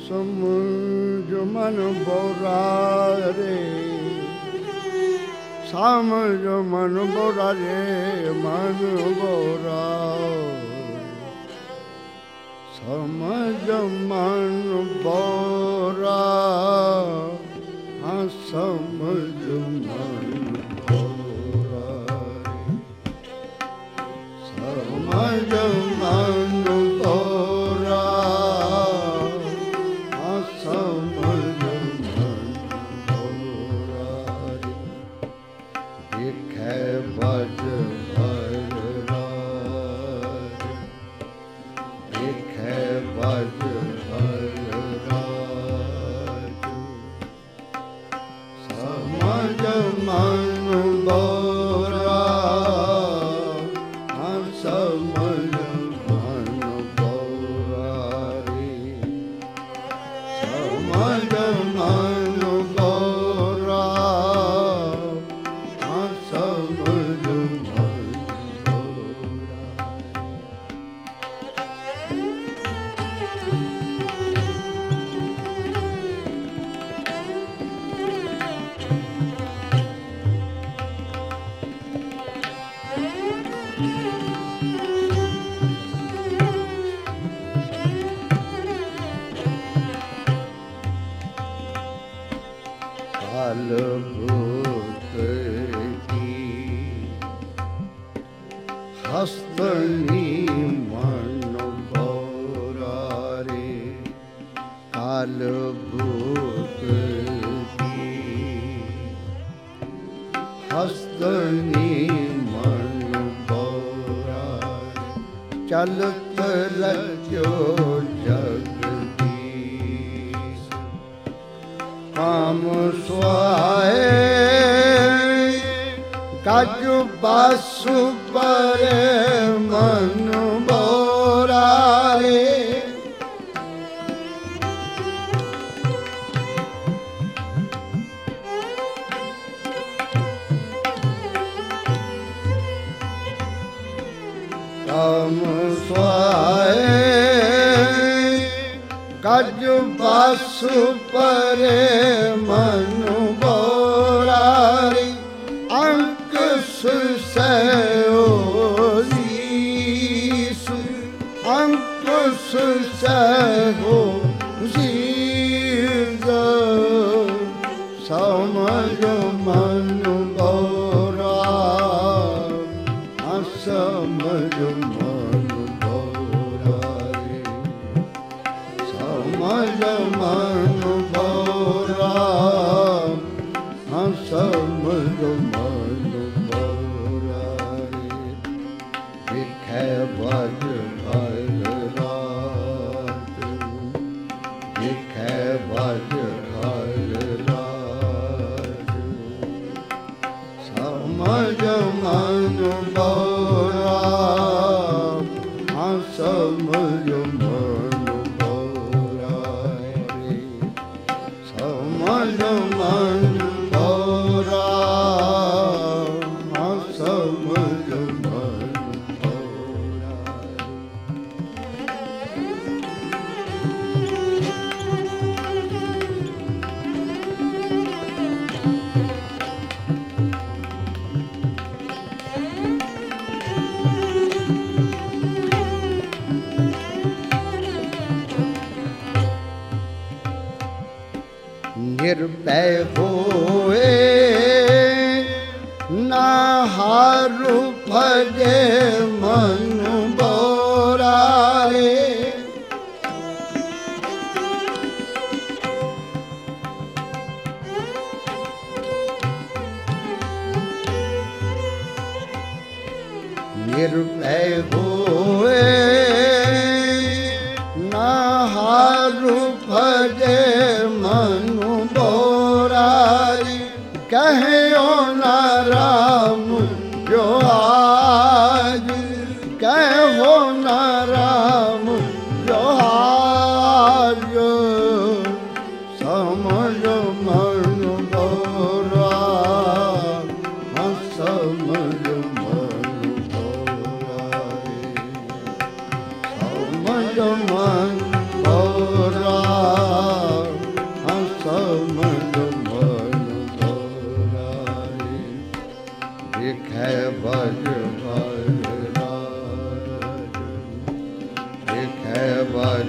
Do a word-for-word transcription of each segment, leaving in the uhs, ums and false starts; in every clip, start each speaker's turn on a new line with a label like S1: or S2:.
S1: समझ मन बोरा रे, समझ मन बोरा रे, मन बोरा समझ मन बोरा, हाँ समझ मन बोरा, समझ मन बोरा, हाँ समझ मन बोरा, दिखे बज हस्तनी मन बोरा रे, काल भूत की हस्तनी मन बोरा, चलत रचो जगदीश, काम स्वाए काज बासु पर मन बोरा रे, काम स्वाए काज बासु पर मन बोरा रे, सहओजीस अंकुश सहो जीव, समझ मन बोरा, समझ मन बोरा रे, समझ मन बोरा, समझ मन बोरा रे, दिखे बज भर रात, दिखे बज भर रात, समझ मन बोरा, हाँ समझ मन बोरा रे, समझ मन बोरा, हाँ समझ मन बोरा। निर्भय होए ना हारु भजे मन बोरा रे, निर्भय होए ना हारु भजे मन बोरा रे, कहो ना राम जो आज, कहो ना राम जो आज, समझ मन बोरा, हाँ समझ मन बोरा रे, समझ मन बोरा, बज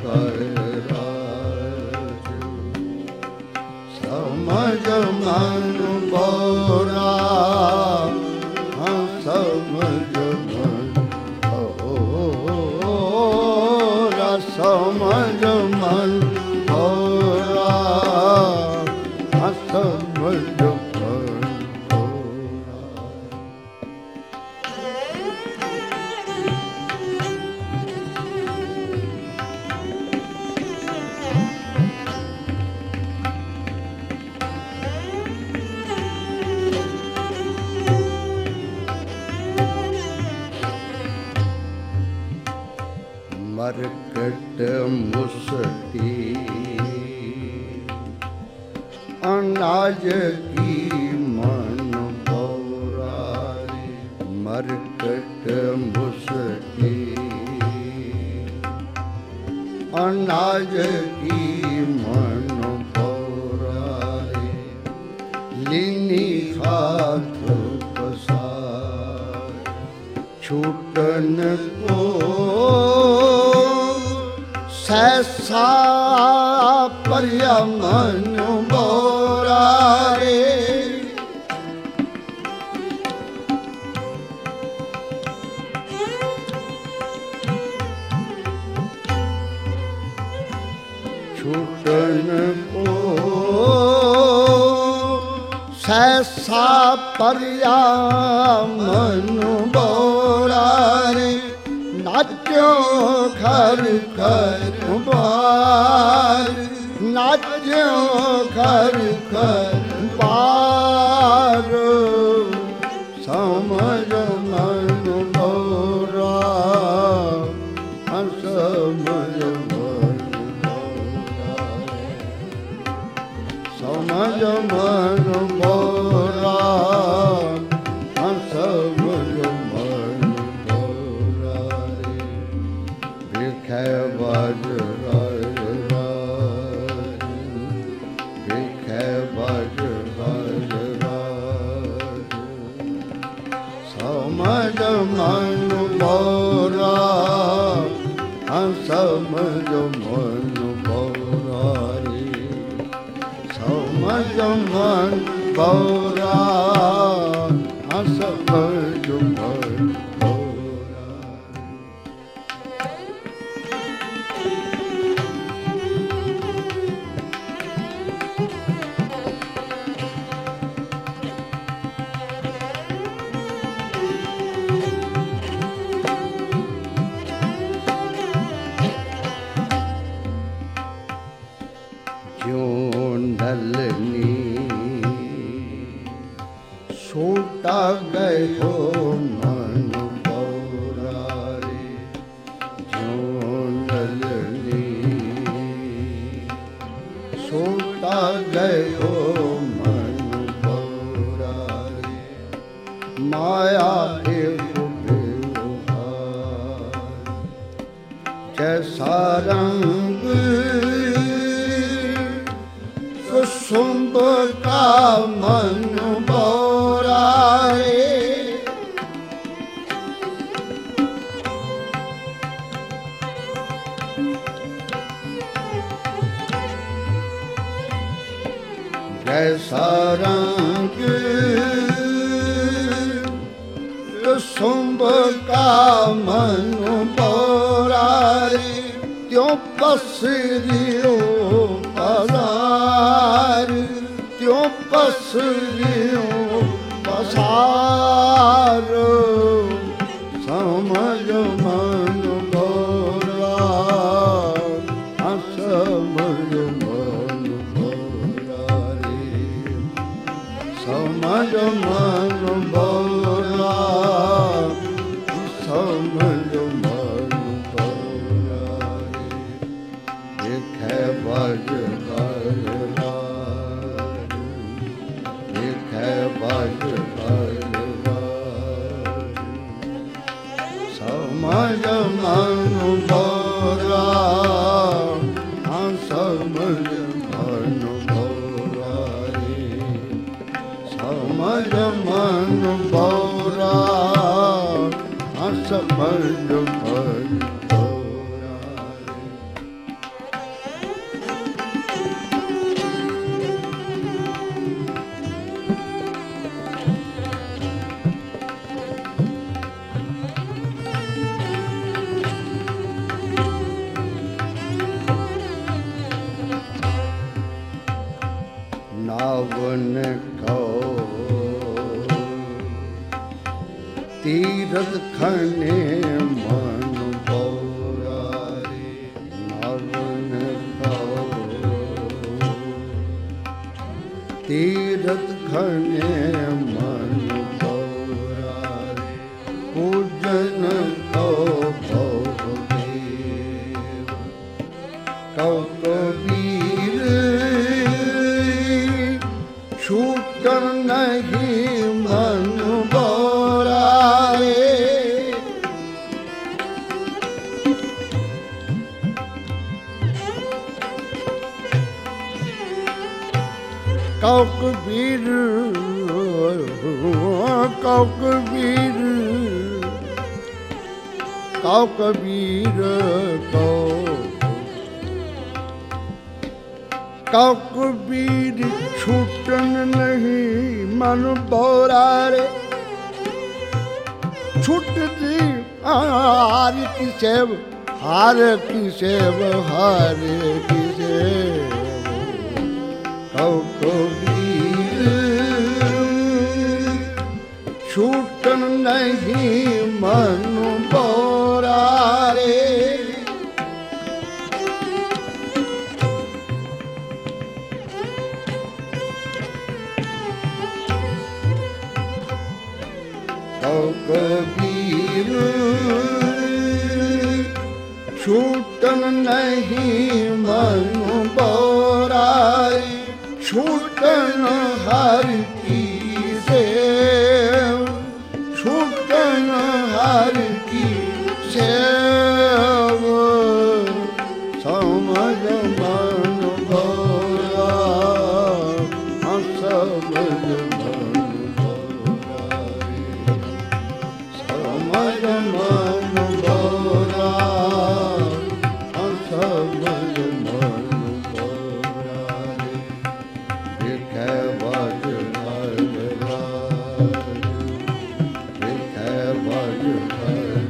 S1: समझ मन बोरा हाँ समझ मन बोरा समझ मन बोरा हाँ समझ मरकट मुसटी अनाज की मन बोरारी मरकट मुसटी अनाज की मन बोरारी लीनी हाथ पसार छूटन को सहसा पर्या मन बोरा रे छूटन को सहसा पर्या मन बोरा रे नाच्यो घर घर बार नाच्यो घर घर बार समझ मन बोरा समझ मन बोरा समझ मन बोरा समझ मन भिखे बज भिखे बज समझ मन बोरा समझ मन बोरा समझ मन बोरा समझ मन सोटा गए हो मन बोरा रे जो नलनी सोटा गए हो मन बोरा रे माया एक व्यवहार जैसा रंग कुसुम का मन बोरा रे जैसा रंग कुसुम का मन बोरा रे त्यों पसरियो पसार त्यों पसरियो पसार समझ मन बोरा समझ मन बोरा रे समझ मन बोरा समझ मन बोरा रे भिखे बज भिखे बज समझ मन बोरा समझ मन बोरा रे समझ मन बोरा समझ मन बोरा हवन को तीरथ खने मन बौरारे हवन को तीरथ खने मन बौरारे पूजन को भवदेव कौ कबीर छूटन नहीं मन बौरारे कौ कबीर कौ कबीर कौ कबीर कौ कौ कबीर छूटन नहीं मन बौरारे छूट दी हार की सेव हार की सेव हार की सेव कौ कबीर छूटन नहीं मन बौरारे कौ कबीर छूटन नहीं मन बौरारे छूटन हर की सेव छूटन हर की सेव समझ मन बौरा समझ मन बौरारे समझ मन बौरा समझ मन बौरारे लिखे बज हर लिखे बज हर